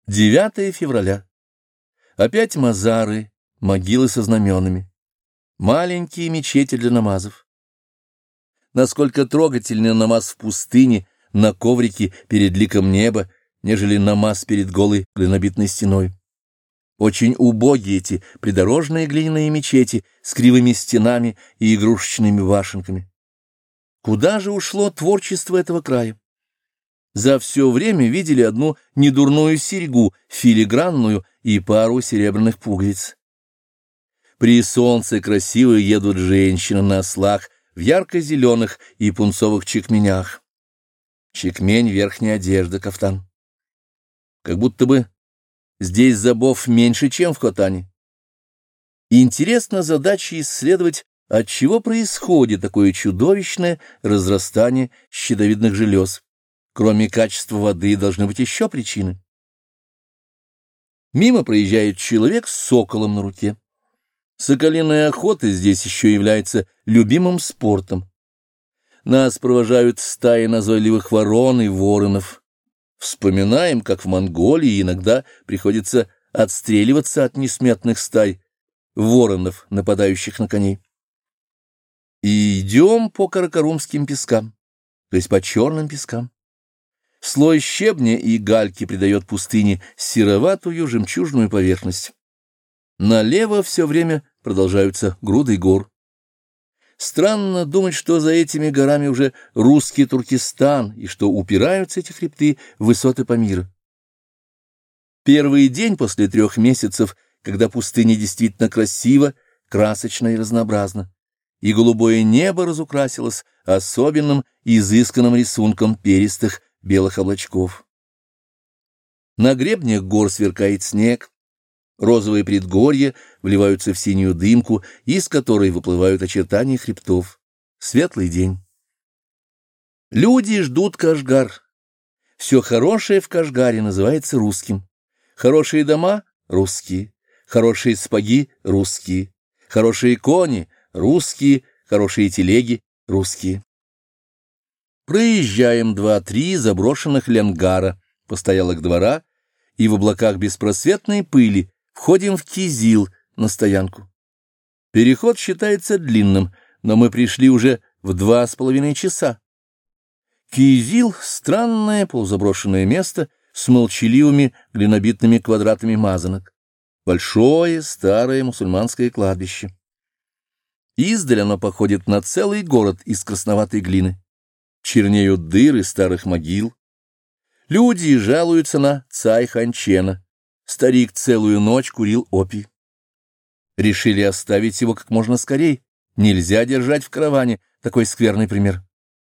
9 февраля. Опять мазары, могилы со знаменами. Маленькие мечети для намазов. Насколько трогательный намаз в пустыне, на коврике перед ликом неба, нежели намаз перед голой глинобитной стеной. Очень убогие эти придорожные глиняные мечети с кривыми стенами и игрушечными башенками. Куда же ушло творчество этого края? За все время видели одну недурную серьгу, филигранную, и пару серебряных пуговиц. При солнце красиво едут женщины на ослах в ярко-зеленых и пунцовых чекменях. Чекмень — верхняя одежда, кафтан. Как будто бы здесь зобов меньше, чем в Хотане. Интересна задача исследовать, от чего происходит такое чудовищное разрастание щитовидных желез. Кроме качества воды должны быть еще причины. Мимо проезжает человек с соколом на руке. Соколиная охота здесь еще является любимым спортом. Нас провожают стаи назойливых ворон и воронов. Вспоминаем, как в Монголии иногда приходится отстреливаться от несметных стай воронов, нападающих на коней. И идем по каракарумским пескам, то есть по черным пескам. Слой щебня и гальки придает пустыне сероватую жемчужную поверхность. Налево все время продолжаются груды гор. Странно думать, что за этими горами уже русский Туркестан, и что упираются эти хребты в высоты Памира. Первый день после 3 месяцев, когда пустыня действительно красива, красочна и разнообразна, и голубое небо разукрасилось особенным изысканным рисунком перистых белых облачков. На гребнях гор сверкает снег, розовые предгорья вливаются в синюю дымку, из которой выплывают очертания хребтов. Светлый день. Люди ждут Кашгар. Все хорошее в Кашгаре называется русским. Хорошие дома — русские, хорошие сапоги — русские, хорошие кони — русские, хорошие телеги — русские. Проезжаем 2-3 заброшенных ленгара, постоялых двора, и в облаках беспросветной пыли входим в Кизил на стоянку. Переход считается длинным, но мы пришли уже в 2,5 часа. Кизил — странное полузаброшенное место с молчаливыми глинобитными квадратами мазанок. Большое старое мусульманское кладбище. Издаль оно походит на целый город из красноватой глины. Чернеют дыры старых могил. Люди жалуются на Цай-Ханчена. Старик целую ночь курил опий. Решили оставить его как можно скорей. Нельзя держать в караване такой скверный пример.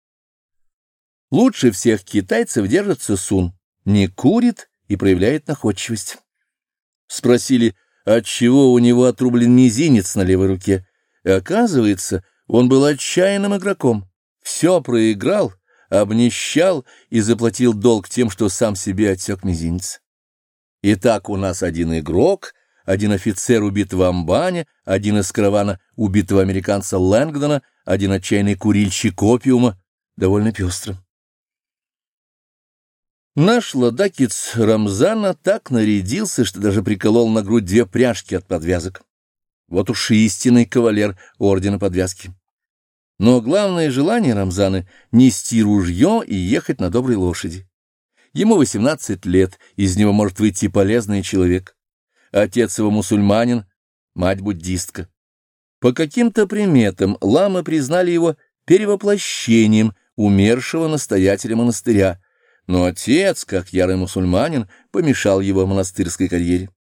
Лучше всех китайцев держится Сун. Не курит и проявляет находчивость. Спросили, отчего у него отрублен мизинец на левой руке. И оказывается, он был отчаянным игроком. Все проиграл, обнищал и заплатил долг тем, что сам себе отсек мизинец. Итак, у нас один игрок, один офицер убит в Амбане, один из каравана убитого американца Лэнгдона, один отчаянный курильщик опиума. Довольно пестро. Наш ладакец Рамзана так нарядился, что даже приколол на грудь 2 пряжки от подвязок. Вот уж истинный кавалер ордена подвязки. Но главное желание Рамзаны — нести ружье и ехать на доброй лошади. Ему 18 лет, из него может выйти полезный человек. Отец его мусульманин, мать буддистка. По каким-то приметам ламы признали его перевоплощением умершего настоятеля монастыря, но отец, как ярый мусульманин, помешал его монастырской карьере.